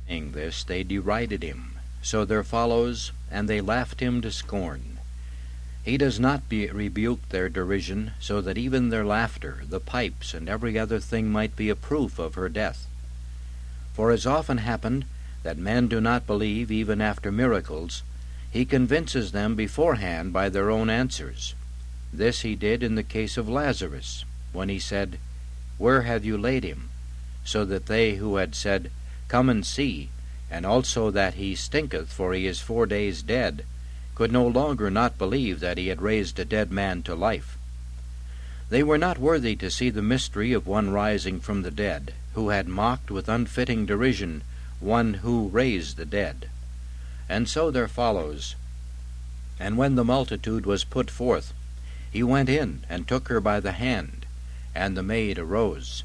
Saying this, they derided him. So there follows, and they laughed him to scorn. He does not rebuke their derision, so that even their laughter, the pipes, and every other thing might be a proof of her death. For as often happened that men do not believe even after miracles, he convinces them beforehand by their own answers. This he did in the case of Lazarus, when he said, "Where have you laid him?" So that they who had said, "Come and see," and also that he stinketh, for he is 4 days dead, could no longer not believe that he had raised a dead man to life. They were not worthy to see the mystery of one rising from the dead, who had mocked with unfitting derision one who raised the dead. And so there follows, "And when the multitude was put forth, he went in and took her by the hand, and the maid arose."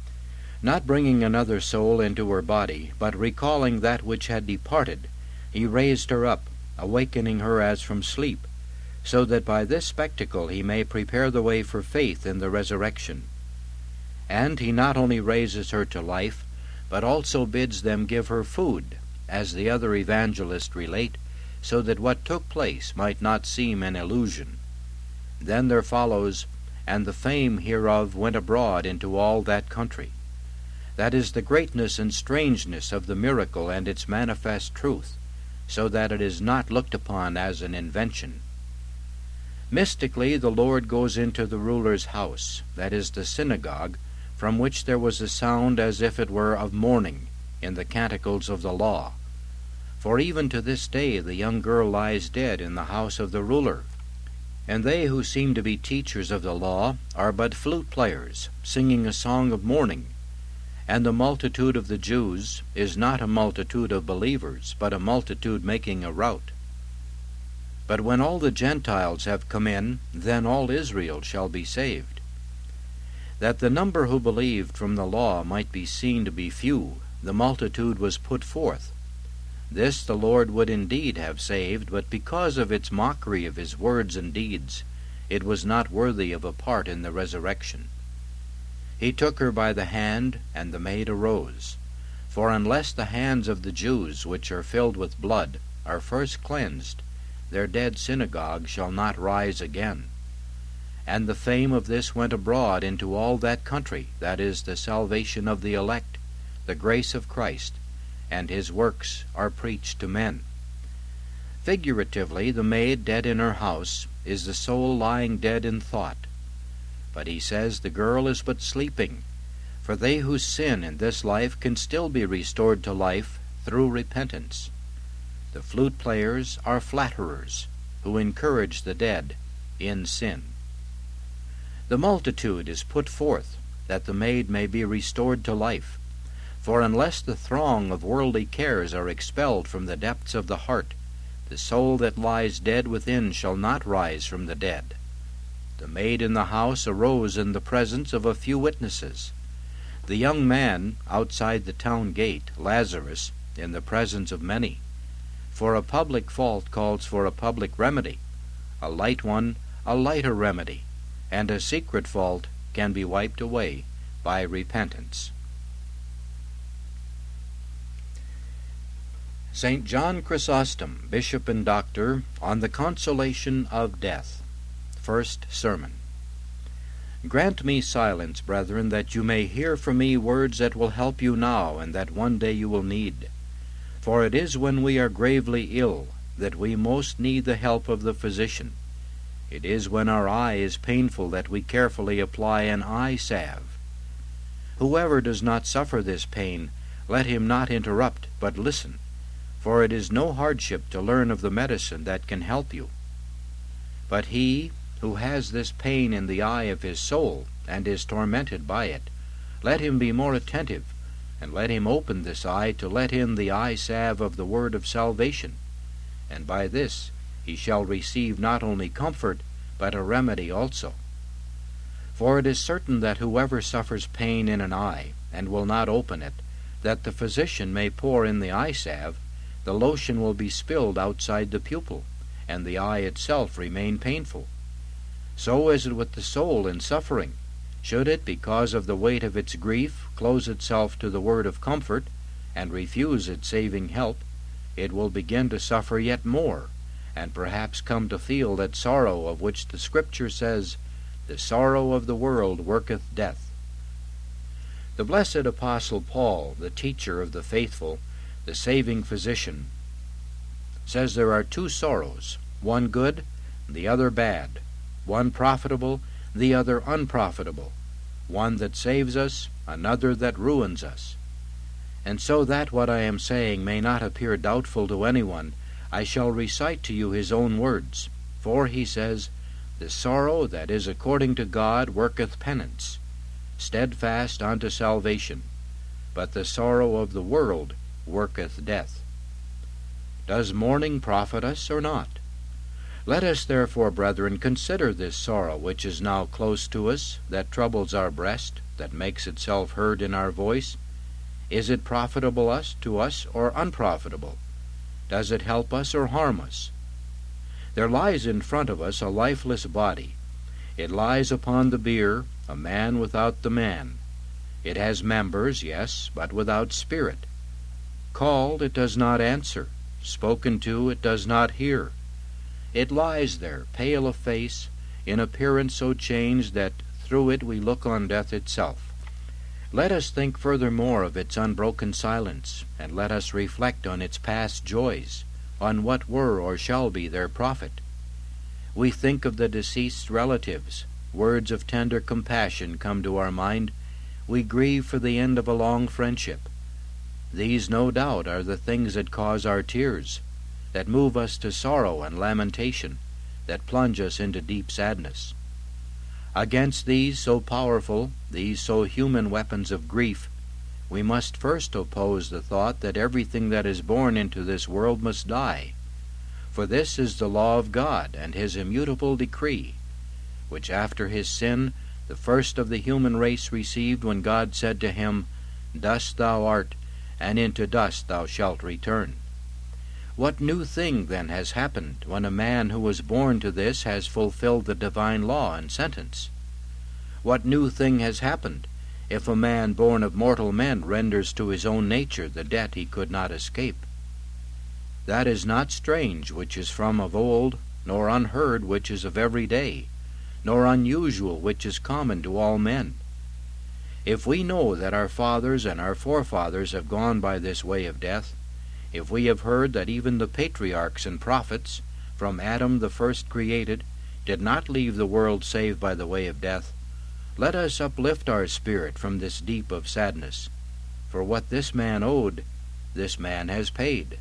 Not bringing another soul into her body, but recalling that which had departed, he raised her up, awakening her as from sleep, so that by this spectacle he may prepare the way for faith in the resurrection. And he not only raises her to life, but also bids them give her food, as the other evangelists relate, so that what took place might not seem an illusion. Then there follows, "And the fame hereof went abroad into all that country." That is the greatness and strangeness of the miracle and its manifest truth, so that it is not looked upon as an invention. Mystically the Lord goes into the ruler's house, that is the synagogue, from which there was a sound as if it were of mourning, in the canticles of the law. For even to this day the young girl lies dead in the house of the ruler. And they who seem to be teachers of the law are but flute players, singing a song of mourning. And the multitude of the Jews is not a multitude of believers, but a multitude making a rout. But when all the Gentiles have come in, then all Israel shall be saved. That the number who believed from the law might be seen to be few, the multitude was put forth. This the Lord would indeed have saved, but because of its mockery of his words and deeds, it was not worthy of a part in the resurrection. He took her by the hand, and the maid arose. For unless the hands of the Jews, which are filled with blood, are first cleansed, their dead synagogue shall not rise again. And the fame of this went abroad into all that country, that is, the salvation of the elect, the grace of Christ, and his works are preached to men. Figuratively, the maid dead in her house is the soul lying dead in thought. But he says the girl is but sleeping, for they who sin in this life can still be restored to life through repentance. The flute players are flatterers, who encourage the dead in sin. The multitude is put forth, that the maid may be restored to life. For unless the throng of worldly cares are expelled from the depths of the heart, the soul that lies dead within shall not rise from the dead. The maid in the house arose in the presence of a few witnesses. The young man outside the town gate, Lazarus, in the presence of many. For a public fault calls for a public remedy, a light one a lighter remedy, and a secret fault can be wiped away by repentance. St. John Chrysostom, Bishop and Doctor, on the Consolation of Death. First Sermon. Grant me silence, brethren, that you may hear from me words that will help you now and that one day you will need. For it is when we are gravely ill that we most need the help of the physician. It is when our eye is painful that we carefully apply an eye salve. Whoever does not suffer this pain, let him not interrupt, but listen, for it is no hardship to learn of the medicine that can help you. But he who has this pain in the eye of his soul, and is tormented by it, let him be more attentive, and let him open this eye to let in the eye salve of the word of salvation, and by this he shall receive not only comfort, but a remedy also. For it is certain that whoever suffers pain in an eye, and will not open it, that the physician may pour in the eye salve, the lotion will be spilled outside the pupil, and the eye itself remain painful. So is it with the soul in suffering. Should it, because of the weight of its grief, close itself to the word of comfort, and refuse its saving help, it will begin to suffer yet more, and perhaps come to feel that sorrow of which the Scripture says, "The sorrow of the world worketh death." The blessed Apostle Paul, the teacher of the faithful, the saving physician, says there are two sorrows, one good, the other bad, one profitable, the other unprofitable, one that saves us, another that ruins us. And so that what I am saying may not appear doubtful to anyone, I shall recite to you his own words. For he says, "The sorrow that is according to God worketh penance, steadfast unto salvation, but the sorrow of the world worketh death." Does mourning profit us or not? Let us therefore, brethren, consider this sorrow which is now close to us, that troubles our breast, that makes itself heard in our voice. Is it profitable to us or unprofitable? Does it help us or harm us? There lies in front of us a lifeless body. It lies upon the bier, a man without the man. It has members, yes, but without spirit. Called, it does not answer. Spoken to, it does not hear. It lies there, pale of face, in appearance so changed that through it we look on death itself. Let us think furthermore of its unbroken silence, and let us reflect on its past joys, on what were or shall be their profit. We think of the deceased's relatives. Words of tender compassion come to our mind. We grieve for the end of a long friendship. These, no doubt, are the things that cause our tears, that move us to sorrow and lamentation, that plunge us into deep sadness. Against these so powerful, these so human weapons of grief, we must first oppose the thought that everything that is born into this world must die. For this is the law of God and his immutable decree, which after his sin the first of the human race received when God said to him, "Dust thou art, and into dust thou shalt return." What new thing then has happened when a man who was born to this has fulfilled the divine law and sentence? What new thing has happened if a man born of mortal men renders to his own nature the debt he could not escape? That is not strange which is from of old, nor unheard which is of every day, nor unusual which is common to all men. If we know that our fathers and our forefathers have gone by this way of death, if we have heard that even the patriarchs and prophets, from Adam the first created, did not leave the world save by the way of death, let us uplift our spirit from this deep of sadness, for what this man owed, this man has paid.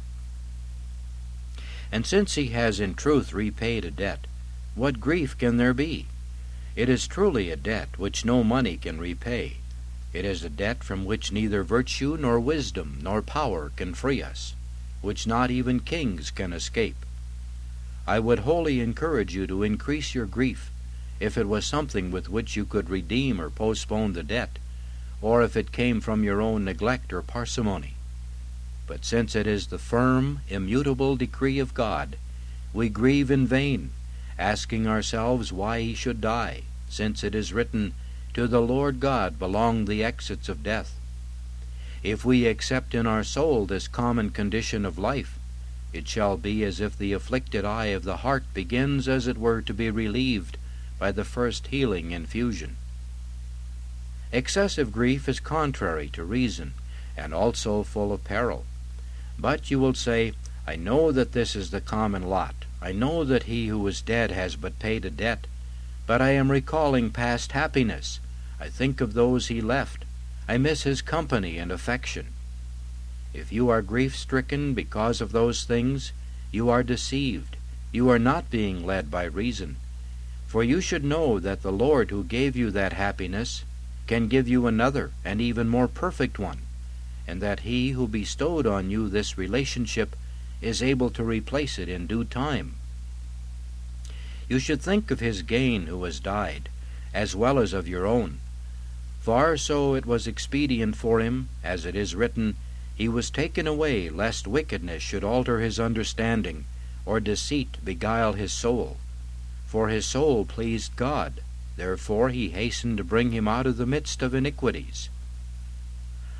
And since he has in truth repaid a debt, what grief can there be? It is truly a debt which no money can repay. It is a debt from which neither virtue nor wisdom nor power can free us, which not even kings can escape. I would wholly encourage you to increase your grief, if it was something with which you could redeem or postpone the debt, or if it came from your own neglect or parsimony. But since it is the firm, immutable decree of God, we grieve in vain, asking ourselves why he should die, since it is written, "To the Lord God belong the exits of death." If we accept in our soul this common condition of life, it shall be as if the afflicted eye of the heart begins as it were to be relieved by the first healing infusion. Excessive grief is contrary to reason, and also full of peril. But you will say, "I know that this is the common lot. I know that he who is dead has but paid a debt. But I am recalling past happiness. I think of those he left. I miss his company and affection." If you are grief-stricken because of those things, you are deceived. You are not being led by reason. For you should know that the Lord who gave you that happiness can give you another and even more perfect one, and that he who bestowed on you this relationship is able to replace it in due time. You should think of his gain who has died, as well as of your own. For so it was expedient for him, as it is written, "He was taken away, lest wickedness should alter his understanding, or deceit beguile his soul. For his soul pleased God, therefore he hastened to bring him out of the midst of iniquities."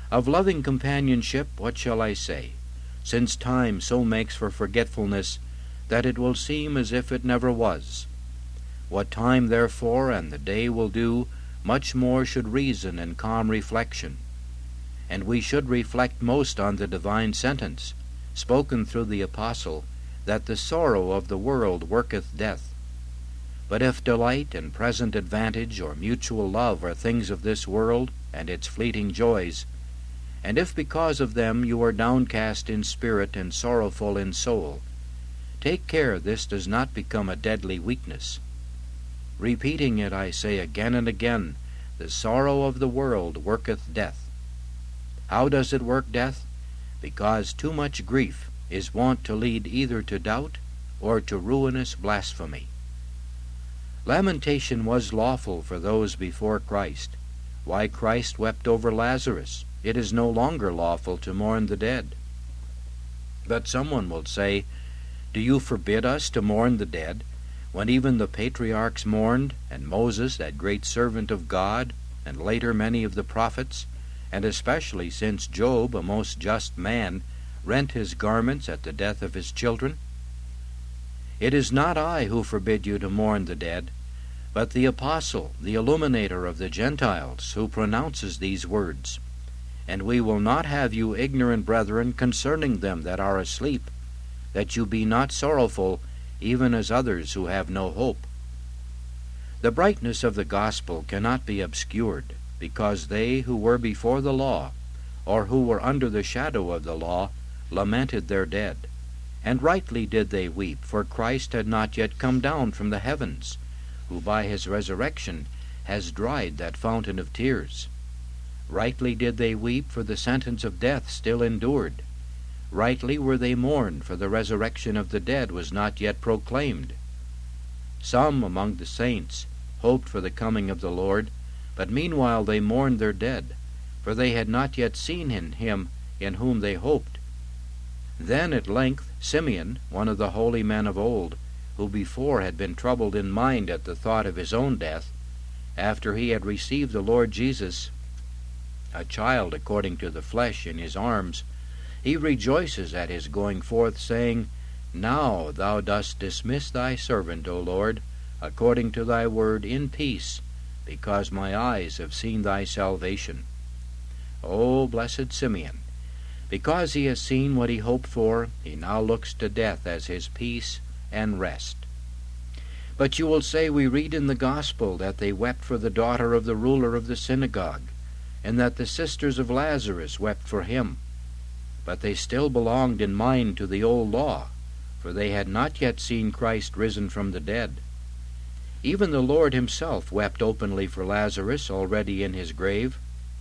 Of loving companionship, what shall I say, since time so makes for forgetfulness that it will seem as if it never was? What time, therefore, and the day will do, much more should reason and calm reflection. And we should reflect most on the divine sentence, spoken through the apostle, that the sorrow of the world worketh death. But if delight and present advantage or mutual love are things of this world and its fleeting joys, and if because of them you are downcast in spirit and sorrowful in soul, take care this does not become a deadly weakness. Repeating it, I say again and again, the sorrow of the world worketh death. How does it work death? Because too much grief is wont to lead either to doubt or to ruinous blasphemy. Lamentation was lawful for those before Christ. Why Christ wept over Lazarus, it is no longer lawful to mourn the dead. But someone will say, do you forbid us to mourn the dead, when even the patriarchs mourned, and Moses, that great servant of God, and later many of the prophets, and especially since Job, a most just man, rent his garments at the death of his children? It is not I who forbid you to mourn the dead, but the apostle, the illuminator of the Gentiles, who pronounces these words. And we will not have you ignorant, brethren, concerning them that are asleep, that you be not sorrowful, even as others who have no hope. The brightness of the gospel cannot be obscured, because they who were before the law, or who were under the shadow of the law, lamented their dead. And rightly did they weep, for Christ had not yet come down from the heavens, who by his resurrection has dried that fountain of tears. Rightly did they weep, for the sentence of death still endured. Rightly were they mourned, for the resurrection of the dead was not yet proclaimed. Some among the saints hoped for the coming of the Lord, but meanwhile they mourned their dead, for they had not yet seen him in whom they hoped. Then at length Simeon, one of the holy men of old, who before had been troubled in mind at the thought of his own death, after he had received the Lord Jesus, a child according to the flesh, in his arms, he rejoices at his going forth, saying, Now thou dost dismiss thy servant, O Lord, according to thy word, in peace, because my eyes have seen thy salvation. O blessed Simeon! Because he has seen what he hoped for, he now looks to death as his peace and rest. But you will say, we read in the gospel that they wept for the daughter of the ruler of the synagogue, and that the sisters of Lazarus wept for him. But they still belonged in mind to the old law, for they had not yet seen Christ risen from the dead. Even the Lord himself wept openly for Lazarus, already in his grave.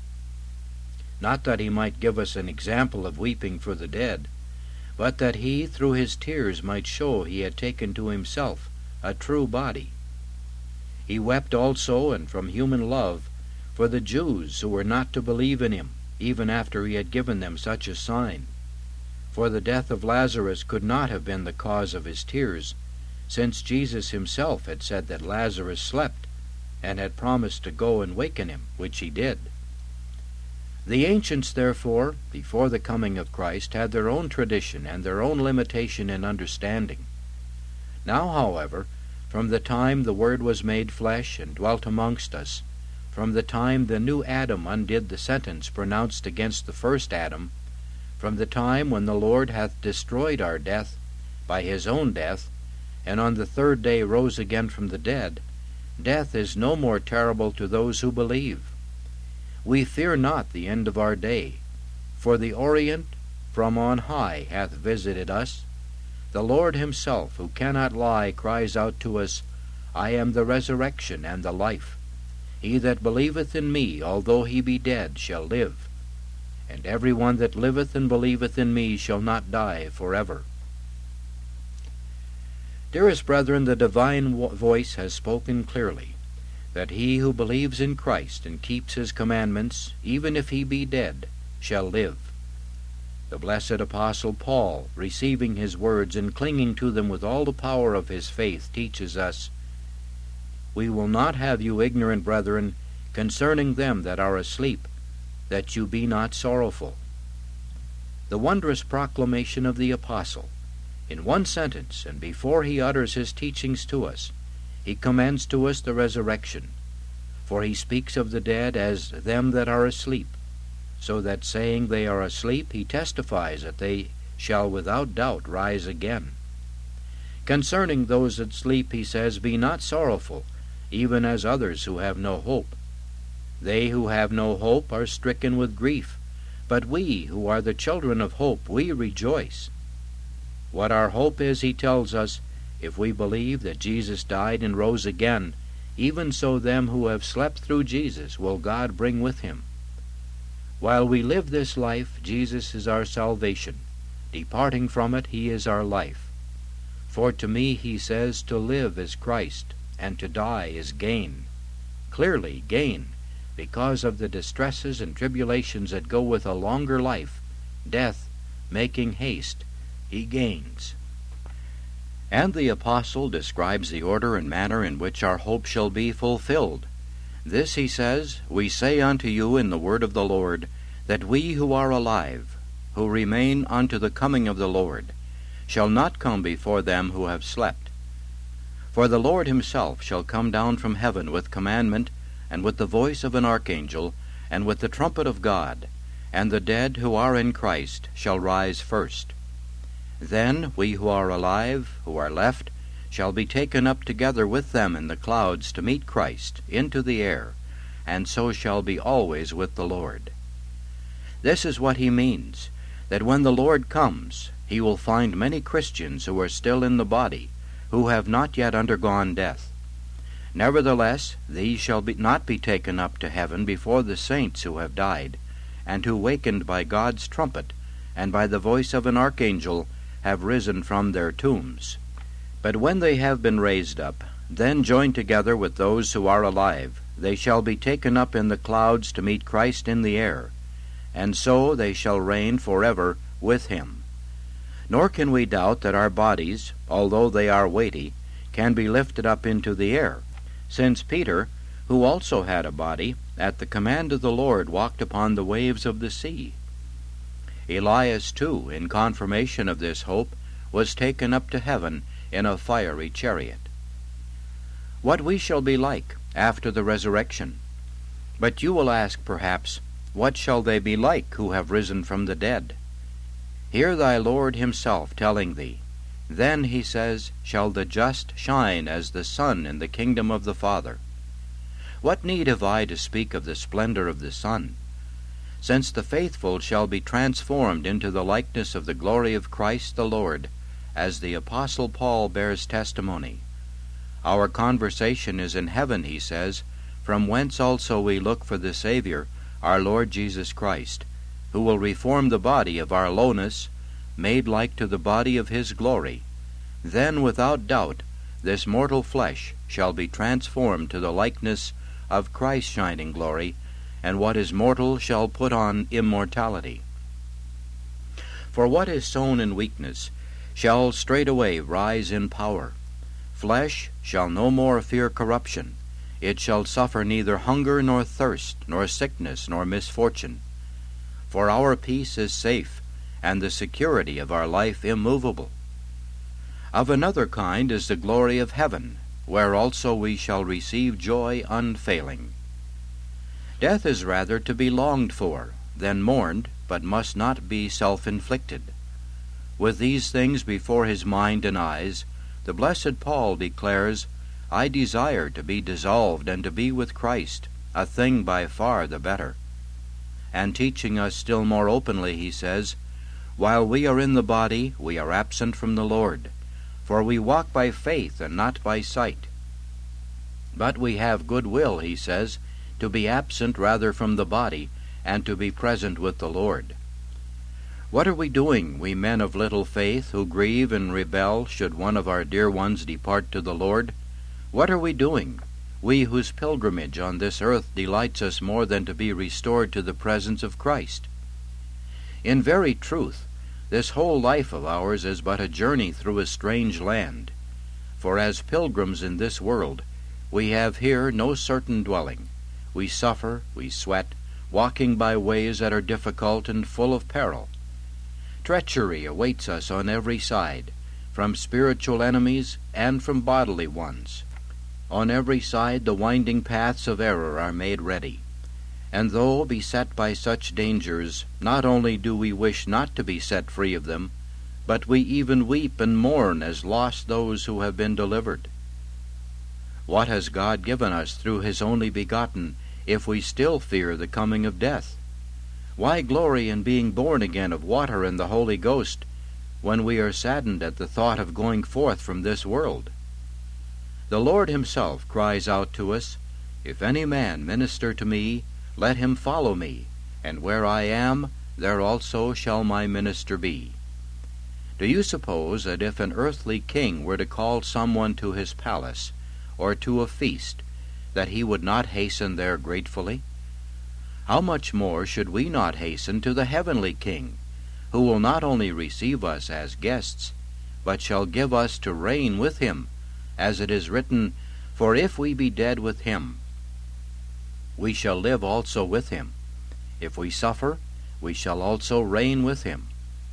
Not that he might give us an example of weeping for the dead, but that he, through his tears, might show he had taken to himself a true body. He wept also, and from human love, for the Jews who were not to believe in him, even after he had given them such a sign. For the death of Lazarus could not have been the cause of his tears, since Jesus himself had said that Lazarus slept, and had promised to go and waken him, which he did. The ancients, therefore, before the coming of Christ, had their own tradition and their own limitation in understanding. Now, however, from the time the Word was made flesh and dwelt amongst us, from the time the new Adam undid the sentence pronounced against the first Adam, from the time when the Lord hath destroyed our death by his own death, and on the third day rose again from the dead, death is no more terrible to those who believe. We fear not the end of our day, for the Orient from on high hath visited us. The Lord himself, who cannot lie, cries out to us, I am the resurrection and the life. He that believeth in me, although he be dead, shall live. And every one that liveth and believeth in me shall not die forever. Dearest brethren, the divine voice has spoken clearly, that he who believes in Christ and keeps his commandments, even if he be dead, shall live. The blessed Apostle Paul, receiving his words and clinging to them with all the power of his faith, teaches us, We will not have you ignorant, brethren, concerning them that are asleep, that you be not sorrowful. The wondrous proclamation of the apostle. In one sentence, and before he utters his teachings to us, he commends to us the resurrection. For he speaks of the dead as them that are asleep, so that saying they are asleep, he testifies that they shall without doubt rise again. Concerning those that sleep, he says, Be not sorrowful, even as others who have no hope. They who have no hope are stricken with grief, but we, who are the children of hope, we rejoice. What our hope is, he tells us, if we believe that Jesus died and rose again, even so them who have slept through Jesus will God bring with him. While we live this life, Jesus is our salvation. Departing from it, he is our life. For to me, he says, to live is Christ, and to die is gain. Clearly gain, because of the distresses and tribulations that go with a longer life, death making haste, he gains. And the apostle describes the order and manner in which our hope shall be fulfilled. This, he says, we say unto you in the word of the Lord, that we who are alive, who remain unto the coming of the Lord, shall not come before them who have slept. For the Lord himself shall come down from heaven with commandment, and with the voice of an archangel, and with the trumpet of God, and the dead who are in Christ shall rise first. Then we who are alive, who are left, shall be taken up together with them in the clouds to meet Christ into the air, and so shall be always with the Lord. This is what he means, that when the Lord comes, he will find many Christians who are still in the body, who have not yet undergone death. Nevertheless, these shall not be taken up to heaven before the saints who have died, and who, wakened by God's trumpet, and by the voice of an archangel, have risen from their tombs. But when they have been raised up, then joined together with those who are alive, they shall be taken up in the clouds to meet Christ in the air, and so they shall reign forever with him. Nor can we doubt that our bodies, although they are weighty, can be lifted up into the air, since Peter, who also had a body, at the command of the Lord walked upon the waves of the sea. Elias, too, in confirmation of this hope, was taken up to heaven in a fiery chariot. What we shall be like after the resurrection. But you will ask, perhaps, what shall they be like who have risen from the dead? Hear thy Lord himself telling thee, Then, he says, shall the just shine as the sun in the kingdom of the Father. What need have I to speak of the splendor of the sun? Since the faithful shall be transformed into the likeness of the glory of Christ the Lord, as the Apostle Paul bears testimony. Our conversation is in heaven, he says, from whence also we look for the Savior, our Lord Jesus Christ, who will reform the body of our lowness, made like to the body of his glory. Then, without doubt, this mortal flesh shall be transformed to the likeness of Christ's shining glory, and what is mortal shall put on immortality. For what is sown in weakness shall straightway rise in power. Flesh shall no more fear corruption. It shall suffer neither hunger nor thirst, nor sickness nor misfortune. For our peace is safe, and the security of our life immovable. Of another kind is the glory of heaven, where also we shall receive joy unfailing. Death is rather to be longed for than mourned, but must not be self-inflicted. With these things before his mind and eyes, the blessed Paul declares, I desire to be dissolved and to be with Christ, a thing by far the better. And teaching us still more openly, he says, While we are in the body, we are absent from the Lord, for we walk by faith and not by sight. But we have good will, he says, to be absent rather from the body, and to be present with the Lord. What are we doing, we men of little faith, who grieve and rebel should one of our dear ones depart to the Lord? What are we doing, we whose pilgrimage on this earth delights us more than to be restored to the presence of Christ? In very truth, this whole life of ours is but a journey through a strange land. For as pilgrims in this world, we have here no certain dwelling. We suffer, we sweat, walking by ways that are difficult and full of peril. Treachery awaits us on every side, from spiritual enemies and from bodily ones. On every side the winding paths of error are made ready. And though beset by such dangers, not only do we wish not to be set free of them, but we even weep and mourn as lost those who have been delivered. What has God given us through His only begotten, if we still fear the coming of death? Why glory in being born again of water and the Holy Ghost, when we are saddened at the thought of going forth from this world? The Lord Himself cries out to us, "If any man minister to me, let him follow me, and where I am, there also shall my minister be." Do you suppose that if an earthly king were to call someone to his palace, or to a feast, that he would not hasten there gratefully? How much more should we not hasten to the heavenly King, who will not only receive us as guests, but shall give us to reign with Him, as it is written, "For if we be dead with Him, we shall live also with Him. If we suffer, we shall also reign with Him."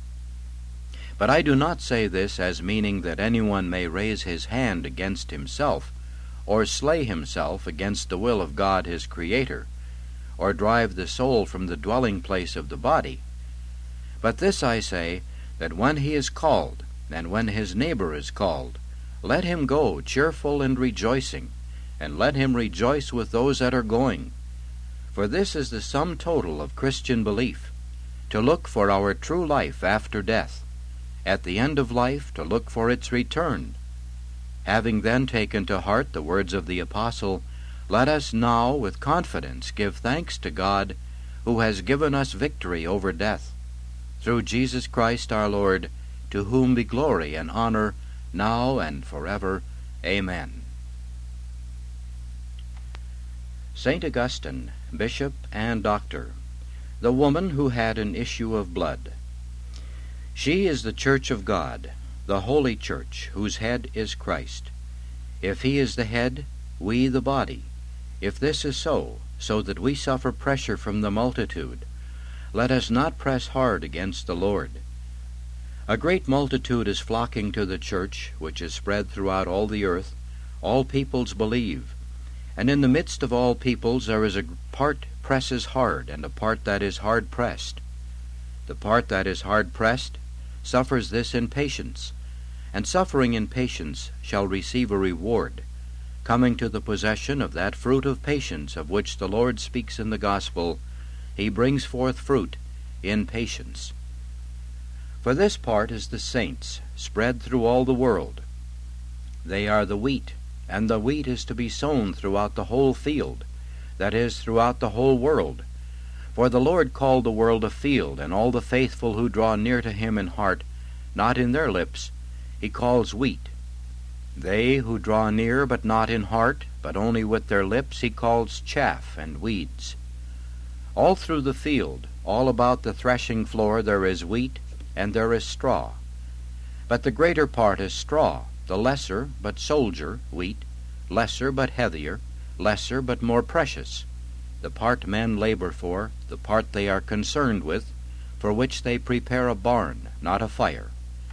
But I do not say this as meaning that anyone may raise his hand against himself, or slay himself against the will of God his Creator, or drive the soul from the dwelling place of the body. But this I say, that when he is called, and when his neighbor is called, let him go cheerful and rejoicing, and let him rejoice with those that are going. For this is the sum total of Christian belief, to look for our true life after death, at the end of life to look for its return. Having then taken to heart the words of the Apostle, let us now with confidence give thanks to God, who has given us victory over death, through Jesus Christ our Lord, to whom be glory and honor, now and forever. Amen. St. Augustine, Bishop and Doctor, the woman who had an issue of blood. She is the Church of God, the Holy Church, whose head is Christ. If He is the head, we the body. If this is so that we suffer pressure from the multitude, let us not press hard against the Lord. A great multitude is flocking to the Church, which is spread throughout all the earth. All peoples believe. And in the midst of all peoples there is a part presses hard, and a part that is hard pressed. The part that is hard pressed suffers this in patience, and suffering in patience shall receive a reward, coming to the possession of that fruit of patience of which the Lord speaks in the Gospel. He brings forth fruit in patience. For this part is the saints, spread through all the world. They are the wheat, and the wheat is to be sown throughout the whole field, that is, throughout the whole world. For the Lord called the world a field, and all the faithful who draw near to Him in heart, not in their lips, He calls wheat. They who draw near but not in heart, but only with their lips, He calls chaff and weeds. All through the field, all about the threshing floor, there is wheat, and there is straw. But the greater part is straw, the lesser but soldier wheat, lesser but heavier, lesser but more precious, the part men labor for, the part they are concerned with, for which they prepare a barn, not a fire.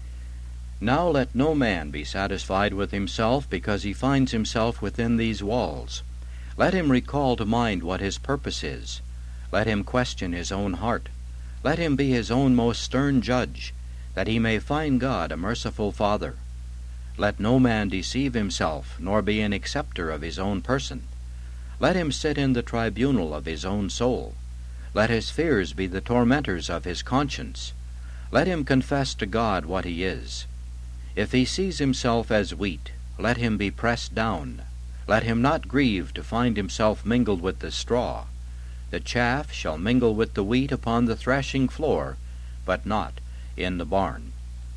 Now let no man be satisfied with himself because he finds himself within these walls. Let him recall to mind what his purpose is. Let him question his own heart. Let him be his own most stern judge, that he may find God a merciful Father. Let no man deceive himself, nor be an acceptor of his own person. Let him sit in the tribunal of his own soul. Let his fears be the tormentors of his conscience. Let him confess to God what he is. If he sees himself as wheat, let him be pressed down. Let him not grieve to find himself mingled with the straw. The chaff shall mingle with the wheat upon the threshing floor, but not in the barn.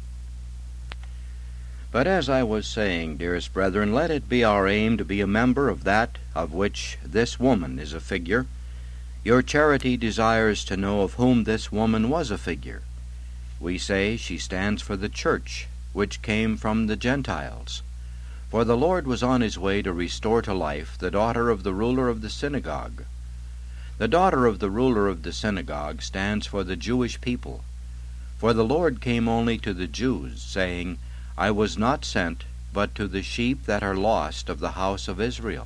But as I was saying, dearest brethren, let it be our aim to be a member of that of which this woman is a figure. Your charity desires to know of whom this woman was a figure. We say she stands for the church, which came from the Gentiles. For the Lord was on His way to restore to life the daughter of the ruler of the synagogue. The daughter of the ruler of the synagogue stands for the Jewish people. For the Lord came only to the Jews, saying, I was not sent but to the sheep that are lost of the house of Israel.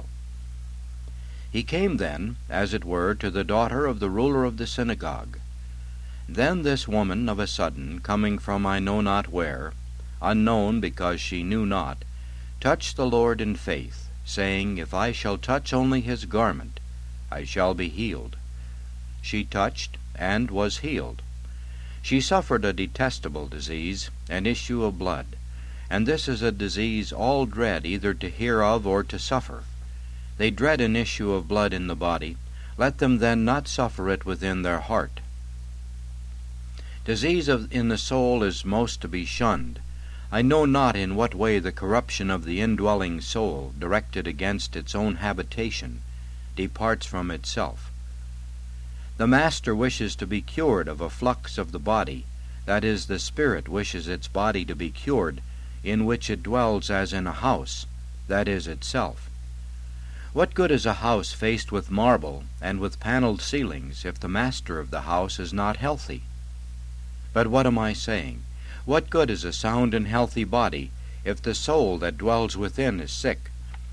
He came then, as it were, to the daughter of the ruler of the synagogue. Then this woman of a sudden, coming from I know not where, unknown because she knew not, touched the Lord in faith, saying, If I shall touch only his garment, I shall be healed. She touched, and was healed. She suffered a detestable disease, an issue of blood, and this is a disease all dread either to hear of or to suffer. They dread an issue of blood in the body, let them then not suffer it within their heart. Disease in the soul is most to be shunned. I know not in what way the corruption of the indwelling soul, directed against its own habitation, departs from itself. The master wishes to be cured of a flux of the body, that is, the spirit wishes its body to be cured, in which it dwells as in a house, that is itself. What good is a house faced with marble and with paneled ceilings if the master of the house is not healthy? But what am I saying? What good is a sound and healthy body if the soul that dwells within is sick?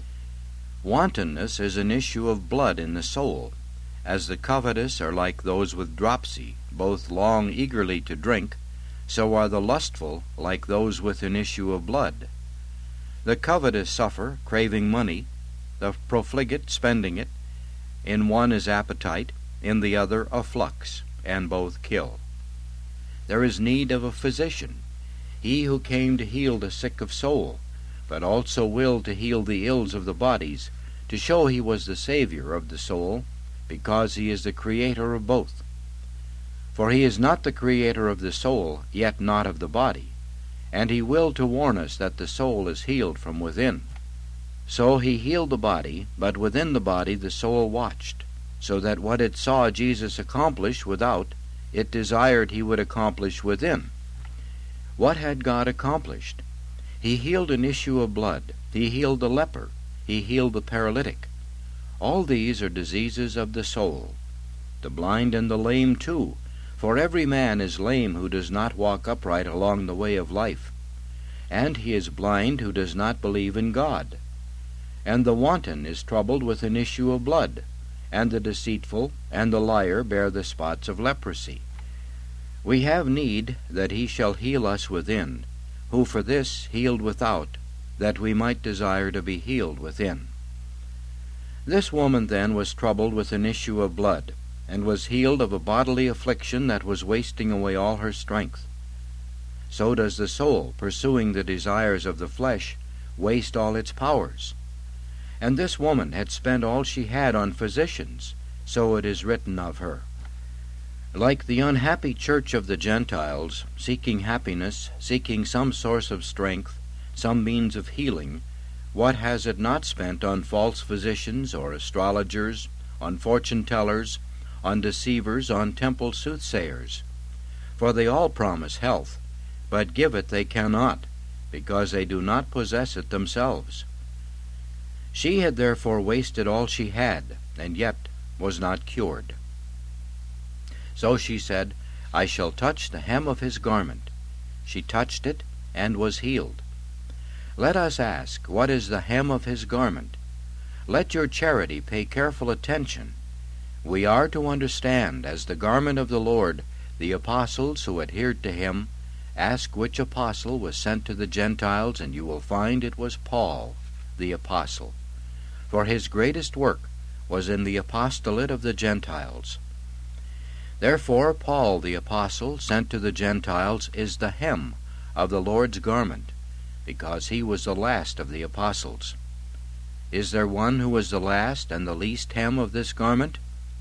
Wantonness is an issue of blood in the soul, as the covetous are like those with dropsy, both long eagerly to drink, so are the lustful like those with an issue of blood. The covetous suffer, craving money, the profligate spending it. In one is appetite, in the other a flux, and both kill. There is need of a physician, he who came to heal the sick of soul, but also willed to heal the ills of the bodies, to show he was the Savior of the soul, because he is the Creator of both. For he is not the Creator of the soul, yet not of the body, and he willed to warn us that the soul is healed from within. So he healed the body, but within the body the soul watched, so that what it saw Jesus accomplish without, it desired he would accomplish within. What had God accomplished? He healed an issue of blood, he healed the leper, he healed the paralytic. All these are diseases of the soul. The blind and the lame too, for every man is lame who does not walk upright along the way of life, and he is blind who does not believe in God. And the wanton is troubled with an issue of blood, and the deceitful and the liar bear the spots of leprosy. We have need that he shall heal us within, who for this healed without, that we might desire to be healed within. This woman then was troubled with an issue of blood, and was healed of a bodily affliction that was wasting away all her strength. So does the soul, pursuing the desires of the flesh, waste all its powers. And this woman had spent all she had on physicians, so it is written of her. Like the unhappy church of the Gentiles, seeking happiness, seeking some source of strength, some means of healing, what has it not spent on false physicians or astrologers, on fortune-tellers, on deceivers, on temple soothsayers? For they all promise health, but give it they cannot, because they do not possess it themselves. She had therefore wasted all she had, and yet was not cured. So she said, I shall touch the hem of his garment. She touched it, and was healed. Let us ask, what is the hem of his garment? Let your charity pay careful attention. We are to understand, as the garment of the Lord, the apostles who adhered to him. Ask which apostle was sent to the Gentiles, and you will find it was Paul, the apostle. For his greatest work was in the apostolate of the Gentiles. Therefore Paul the apostle, sent to the Gentiles, is the hem of the Lord's garment, because he was the last of the apostles. Is there one who is the last and the least hem of this garment?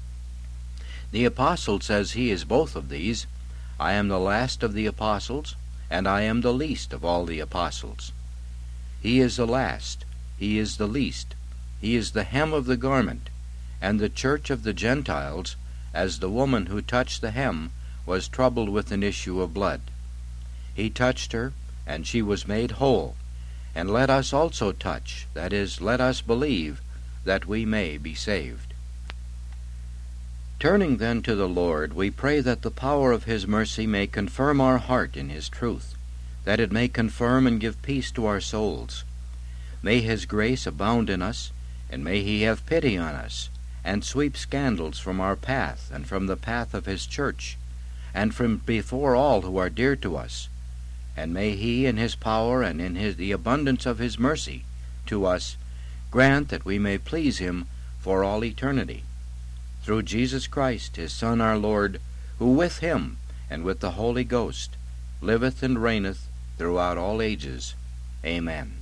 The apostle says he is both of these. I am the last of the apostles, and I am the least of all the apostles. He is the last, he is the least, he is the hem of the garment, and the church of the Gentiles, as the woman who touched the hem, was troubled with an issue of blood. He touched her, and she was made whole. And let us also touch, that is, let us believe, that we may be saved. Turning then to the Lord, we pray that the power of His mercy may confirm our heart in His truth, that it may confirm and give peace to our souls. May His grace abound in us, and may He have pity on us, and sweep scandals from our path and from the path of His church, and from before all who are dear to us. And may He, in His power and in the abundance of His mercy to us, grant that we may please Him for all eternity. Through Jesus Christ, His Son, our Lord, who with Him and with the Holy Ghost liveth and reigneth throughout all ages. Amen.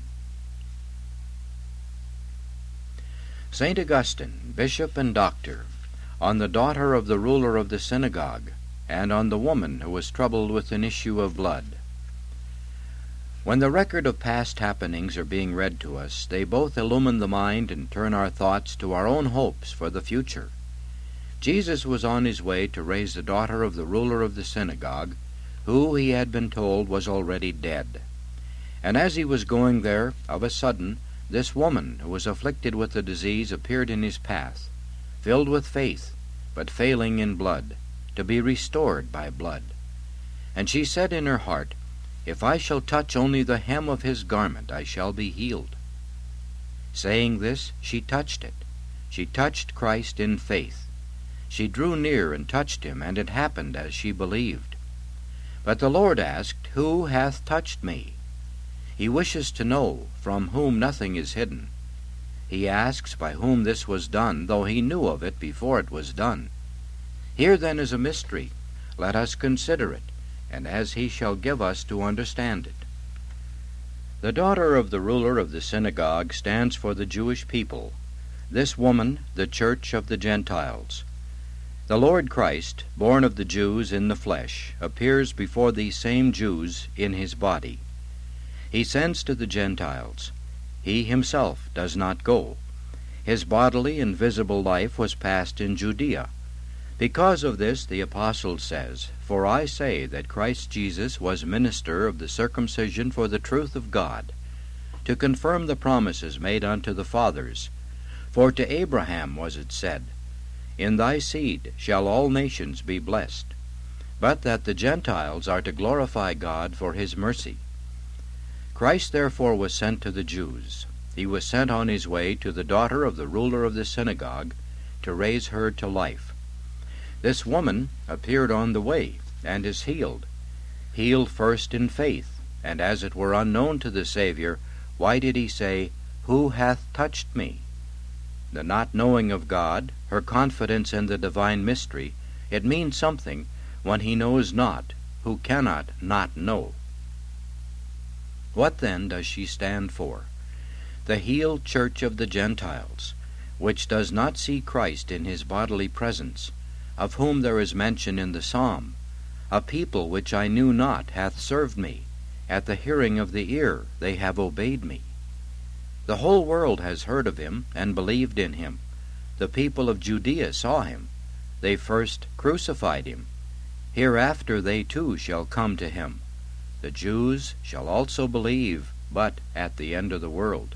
St. Augustine, Bishop and Doctor, on the daughter of the ruler of the synagogue, and on the woman who was troubled with an issue of blood. When the record of past happenings are being read to us, they both illumine the mind and turn our thoughts to our own hopes for the future. Jesus was on His way to raise the daughter of the ruler of the synagogue, who, he had been told, was already dead. And as He was going there, of a sudden, this woman, who was afflicted with the disease, appeared in His path, filled with faith, but failing in blood, to be restored by blood. And she said in her heart, If I shall touch only the hem of His garment, I shall be healed. Saying this, she touched it. She touched Christ in faith. She drew near and touched Him, and it happened as she believed. But the Lord asked, Who hath touched me? He wishes to know, from whom nothing is hidden. He asks by whom this was done, though He knew of it before it was done. Here then is a mystery. Let us consider it, and as He shall give us to understand it. The daughter of the ruler of the synagogue stands for the Jewish people, this woman the church of the Gentiles. The Lord Christ, born of the Jews in the flesh, appears before these same Jews in His body. He sends to the Gentiles. He Himself does not go. His bodily and visible life was passed in Judea. Because of this the apostle says, For I say that Christ Jesus was minister of the circumcision for the truth of God, to confirm the promises made unto the fathers. For to Abraham was it said, In thy seed shall all nations be blessed. But that the Gentiles are to glorify God for His mercy. Christ therefore was sent to the Jews. He was sent on His way to the daughter of the ruler of the synagogue, to raise her to life. This woman appeared on the way, and is healed first in faith, and as it were unknown to the Savior, why did He say, Who hath touched me? The not knowing of God, her confidence in the divine mystery, it means something when He knows not, who cannot not know. What then does she stand for? The healed church of the Gentiles, which does not see Christ in His bodily presence, of whom there is mention in the psalm, A people which I knew not hath served me, at the hearing of the ear they have obeyed me. The whole world has heard of Him and believed in Him. The people of Judea saw Him. They first crucified Him. Hereafter they too shall come to Him. The Jews shall also believe, but at the end of the world.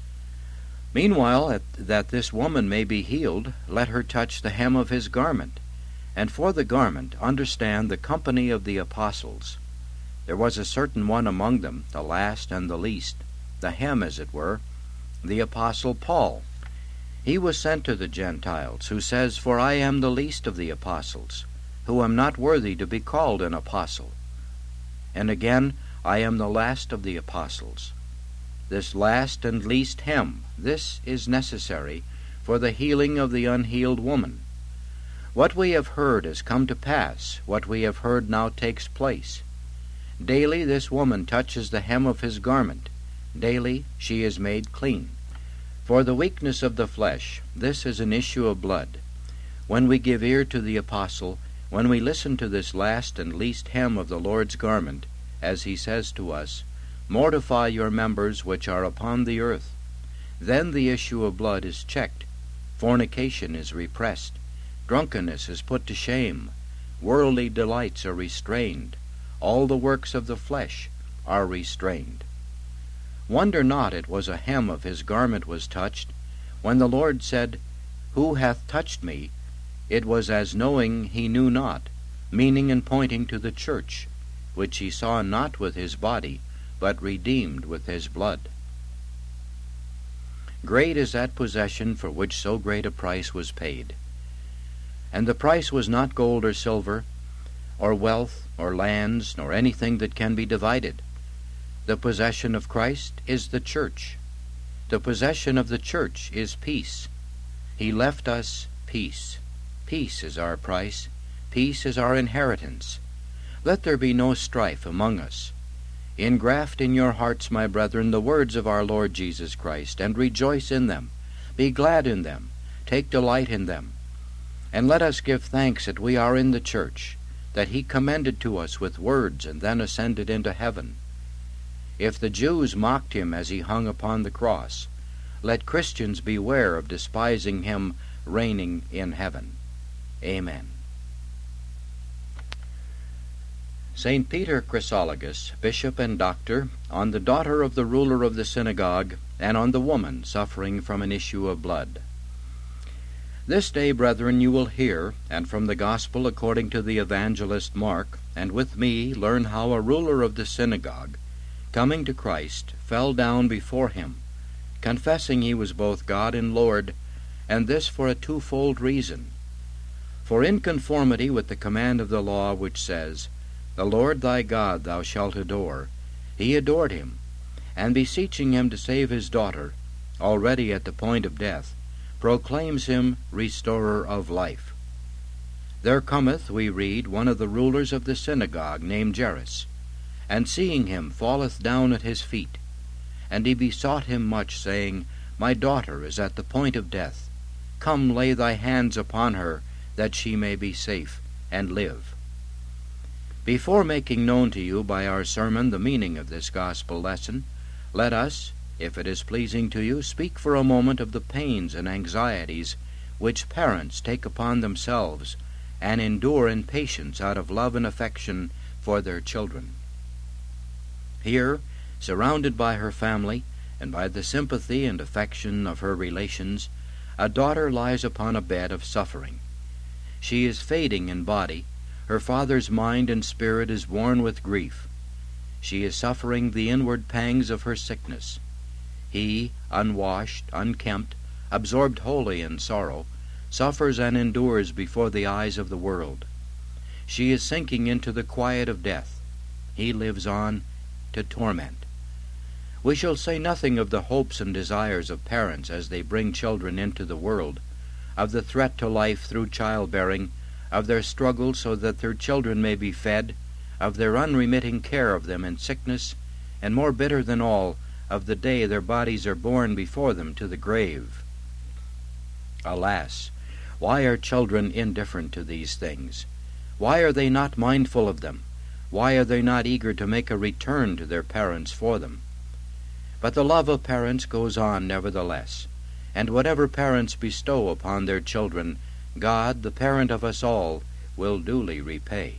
Meanwhile, that this woman may be healed, let her touch the hem of His garment, and for the garment understand the company of the apostles. There was a certain one among them, the last and the least, the hem as it were, the apostle Paul. He was sent to the Gentiles, who says, For I am the least of the apostles, who am not worthy to be called an apostle. And again, I am the last of the apostles. This last and least hem, this is necessary for the healing of the unhealed woman. What we have heard has come to pass, what we have heard now takes place. Daily this woman touches the hem of His garment. Daily she is made clean. For the weakness of the flesh, this is an issue of blood. When we give ear to the apostle, when we listen to this last and least hem of the Lord's garment, as He says to us, Mortify your members which are upon the earth, then the issue of blood is checked, fornication is repressed, drunkenness is put to shame, worldly delights are restrained, all the works of the flesh are restrained. Wonder not it was a hem of His garment was touched, when the Lord said, Who hath touched me? it was as knowing he knew not, meaning and pointing to the church, which he saw not with his body, but redeemed with his blood. Great is that possession for which so great a price was paid. And the price was not gold or silver, or wealth, or lands, nor anything that can be divided. The possession of Christ is the church. The possession of the church is peace. He left us peace. Peace is our price. Peace is our inheritance. Let there be no strife among us. Engraft in your hearts, my brethren, the words of our Lord Jesus Christ, and rejoice in them. Be glad in them. Take delight in them. And let us give thanks that we are in the church, that he commended to us with words, and then ascended into heaven. If the Jews mocked him as he hung upon the cross, let Christians beware of despising him reigning in heaven. Amen. St. Peter Chrysologus, bishop and doctor, on the daughter of the ruler of the synagogue, and on the woman suffering from an issue of blood. This day, brethren, you will hear, and from the gospel according to the evangelist Mark, and with me learn how a ruler of the synagogue, coming to Christ, fell down before him, confessing he was both God and Lord, and this for a twofold reason. For in conformity with the command of the law which says, The Lord thy God thou shalt adore, he adored him, and beseeching him to save his daughter, already at the point of death, proclaims him restorer of life. There cometh, we read, one of the rulers of the synagogue, named Jairus, and seeing him falleth down at his feet. And he besought him much, saying, My daughter is at the point of death. Come, lay thy hands upon her, that she may be safe, and live. Before making known to you by our sermon the meaning of this gospel lesson, let us, if it is pleasing to you, speak for a moment of the pains and anxieties which parents take upon themselves and endure in patience out of love and affection for their children. Here, surrounded by her family and by the sympathy and affection of her relations, a daughter lies upon a bed of suffering. She is fading in body. Her father's mind and spirit is worn with grief. She is suffering the inward pangs of her sickness. He, unwashed, unkempt, absorbed wholly in sorrow, suffers and endures before the eyes of the world. She is sinking into the quiet of death. He lives on to torment. We shall say nothing of the hopes and desires of parents as they bring children into the world, of the threat to life through childbearing, of their struggle so that their children may be fed, of their unremitting care of them in sickness, and more bitter than all, of the day their bodies are borne before them to the grave. Alas, why are children indifferent to these things? Why are they not mindful of them? Why are they not eager to make a return to their parents for them? But the love of parents goes on nevertheless, and whatever parents bestow upon their children, God, the parent of us all, will duly repay.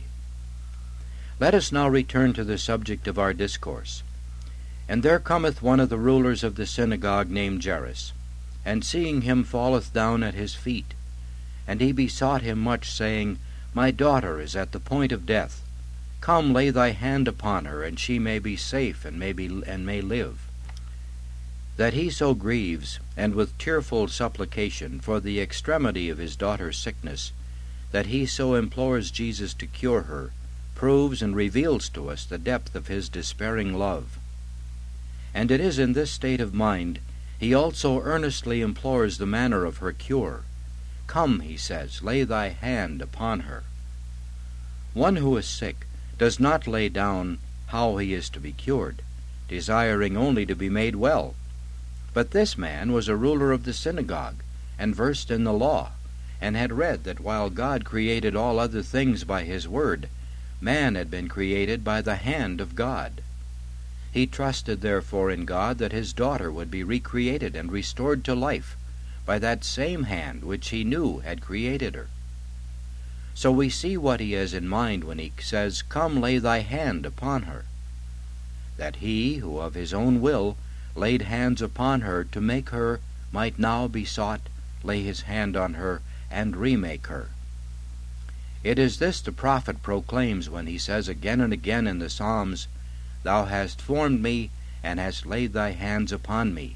Let us now return to the subject of our discourse. And there cometh one of the rulers of the synagogue named Jairus, and seeing him falleth down at his feet. And he besought him much, saying, My daughter is at the point of death. Come, lay thy hand upon her, and she may be safe, and may live. That he so grieves, and with tearful supplication, for the extremity of his daughter's sickness, that he so implores Jesus to cure her, proves and reveals to us the depth of his despairing love. And it is in this state of mind he also earnestly implores the manner of her cure. Come, he says, lay thy hand upon her. One who is sick does not lay down how he is to be cured, desiring only to be made well. But this man was a ruler of the synagogue, and versed in the law, and had read that while God created all other things by his word, man had been created by the hand of God. He trusted therefore in God that his daughter would be recreated and restored to life by that same hand which he knew had created her. So we see what he has in mind when he says, Come, lay thy hand upon her. That he, who of his own will laid hands upon her to make her, might now be sought, lay his hand on her, and remake her, It is this the prophet proclaims when he says again and again in the Psalms, "Thou hast formed me, and hast laid thy hands upon me."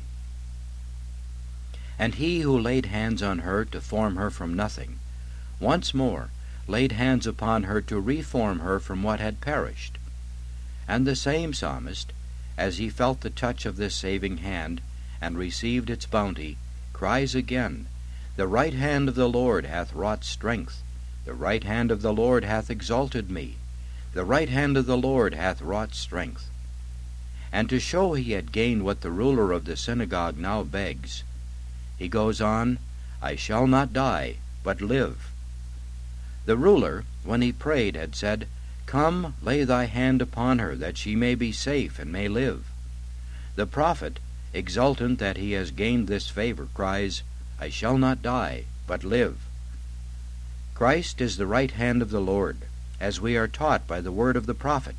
And he who laid hands on her to form her from nothing, once more laid hands upon her to reform her from what had perished. And the same psalmist, as he felt the touch of this saving hand, and received its bounty, cries again, "The right hand of the Lord hath wrought strength, the right hand of the Lord hath exalted me, the right hand of the Lord hath wrought strength." And to show he had gained what the ruler of the synagogue now begs, he goes on, "I shall not die, but live." The ruler, when he prayed, had said, "Come, lay thy hand upon her, that she may be safe and may live." The prophet, exultant that he has gained this favor, cries, "I shall not die, but live." Christ is the right hand of the Lord, as we are taught by the word of the prophet.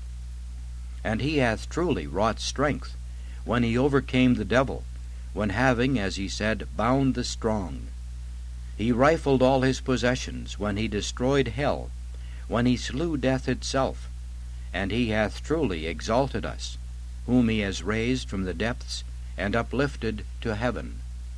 And he hath truly wrought strength, when he overcame the devil, when having, as he said, bound the strong. He rifled all his possessions, when he destroyed hell, when he slew death itself, and he hath truly exalted us, whom he has raised from the depths and uplifted to heaven.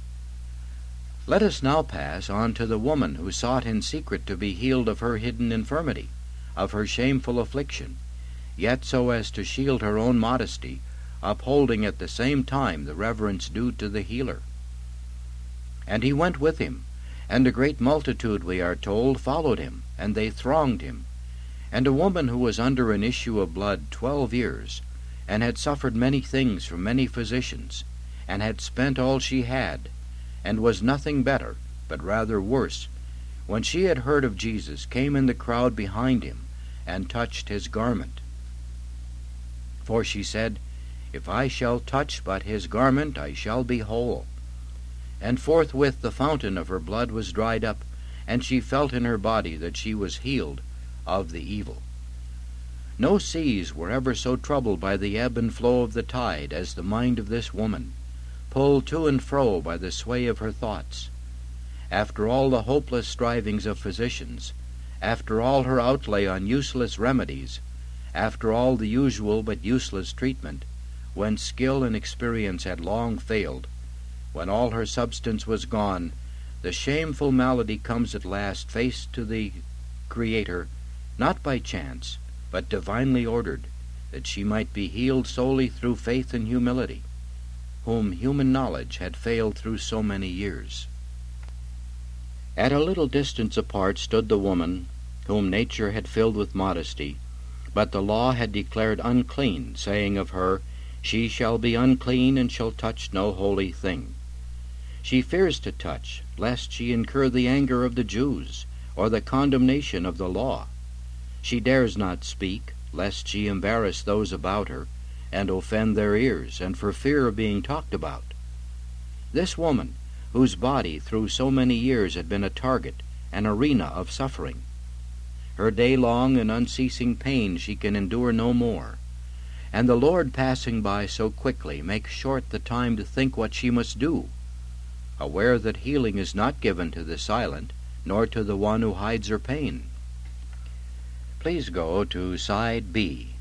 Let us now pass on to the woman who sought in secret to be healed of her hidden infirmity, of her shameful affliction, yet so as to shield her own modesty, upholding at the same time the reverence due to the healer. And he went with him, and a great multitude, we are told, followed him, and they thronged him. And a woman who was under an issue of blood 12 years, and had suffered many things from many physicians, and had spent all she had, and was nothing better, but rather worse, when she had heard of Jesus, came in the crowd behind him, and touched his garment. For she said, "If I shall touch but his garment, I shall be whole." And forthwith the fountain of her blood was dried up, and she felt in her body that she was healed of the evil. No seas were ever so troubled by the ebb and flow of the tide as the mind of this woman, pulled to and fro by the sway of her thoughts. After all the hopeless strivings of physicians, after all her outlay on useless remedies, after all the usual but useless treatment, when skill and experience had long failed, when all her substance was gone, the shameful malady comes at last face to the Creator, not by chance, but divinely ordered, that she might be healed solely through faith and humility, whom human knowledge had failed through so many years. At a little distance apart stood the woman, whom nature had filled with modesty, but the law had declared unclean, saying of her, "She shall be unclean, and shall touch no holy thing." She fears to touch, lest she incur the anger of the Jews, or the condemnation of the law. She dares not speak, lest she embarrass those about her, and offend their ears, and for fear of being talked about. This woman, whose body through so many years had been a target, an arena of suffering, her day-long and unceasing pain she can endure no more, and the Lord passing by so quickly makes short the time to think what she must do, aware that healing is not given to the silent, nor to the one who hides her pain. Please go to side B.